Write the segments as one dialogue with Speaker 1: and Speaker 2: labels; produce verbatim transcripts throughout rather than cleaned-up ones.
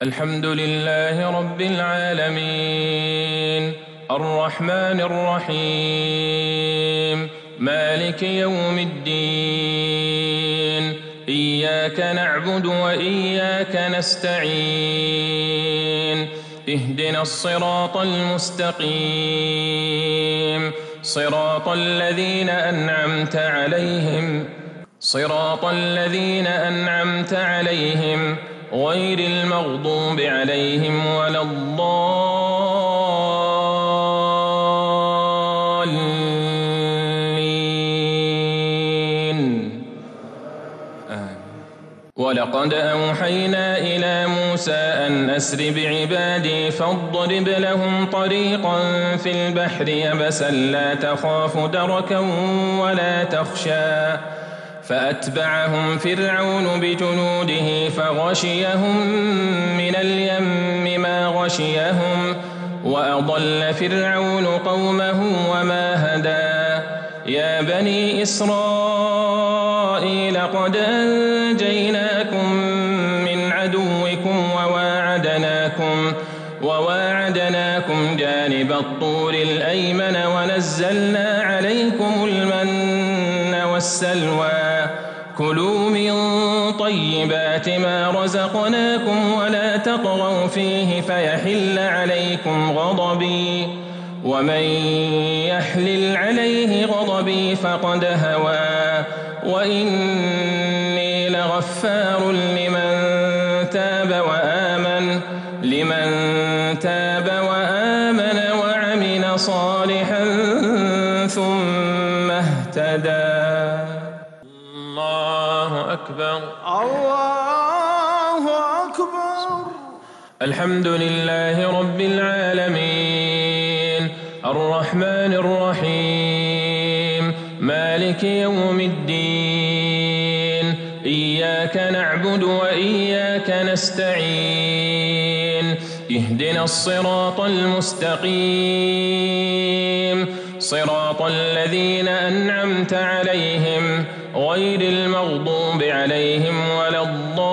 Speaker 1: الحمد لله رب العالمين الرحمن الرحيم مالك يوم الدين إياك نعبد وإياك نستعين اهدنا الصراط المستقيم صراط الذين أنعمت عليهم صراط الذين أنعمت عليهم غير المغضوب عليهم ولا الضالين آمين. ولقد أوحينا إلى موسى أن أسر بعبادي فاضرب لهم طريقا في البحر يبسا لا تخاف دركا ولا تخشى فأتبعهم فرعون بجنوده فغشيهم من اليم ما غشيهم وأضل فرعون قومه وما هدى يا بني إسرائيل قد أنجيناكم من عدوكم وواعدناكم وواعدناكم جانب الطور الأيمن ونزلنا عليكم المن والسلوى كلوا من طيبات ما رزقناكم ولا تطغوا فيه فيحل عليكم غضبي ومن يحلل عليه غضبي فقد هوى وإني لغفار لمن تاب وآمن لمن تاب وآمن وعمل صالحا ثم اهتدى. الله أكبر
Speaker 2: الله أكبر.
Speaker 1: الحمد لله رب العالمين الرحمن الرحيم مالك يوم الدين إياك نعبد وإياك نستعين اهدنا الصراط المستقيم صراط الذين أنعمت عليهم غير المغضوب عليهم ولا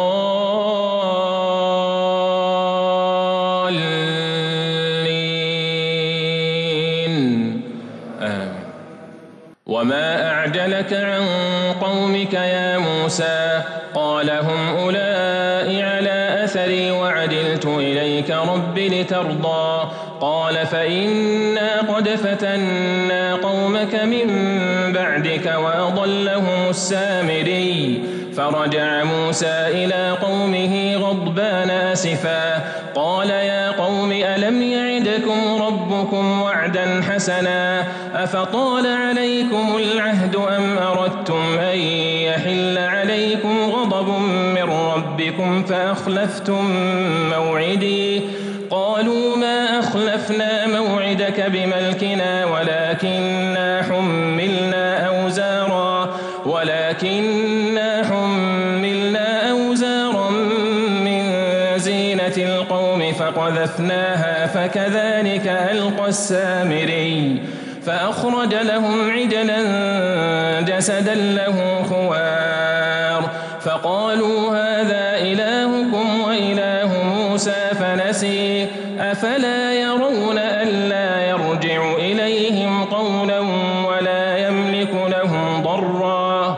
Speaker 1: الضالين آمين. وما أعجلك عن قومك يا موسى قال هم أولئك على أثري وعجلت إليك رب لترضى قال فإنا قد فتنا قومك من بعدك وأضلهم السامري فرجع موسى إلى قومه غضبان آسفا قال يا قوم ألم يعدكم ربكم وعدا حسنا أفطال عليكم العهد أم أردتم أن يحل عليكم غضب من ربكم فأخلفتم موعدي قالوا ما أخلفنا موعدك بملكنا ولكننا حملنا أوزارا ولكننا حملنا أوزارا من زينة القوم فقذفناها فكذلك ألقى السامري فأخرج لهم عجلا جسدا له خوار فقالوا هذا إلهكم وإله موسى فنسي أفلا يرون ألا يرجع إليهم قولا ولا يملك لهم ضرا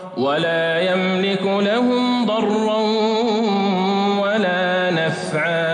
Speaker 1: ولا يملك لهم ضرا ولا نفعا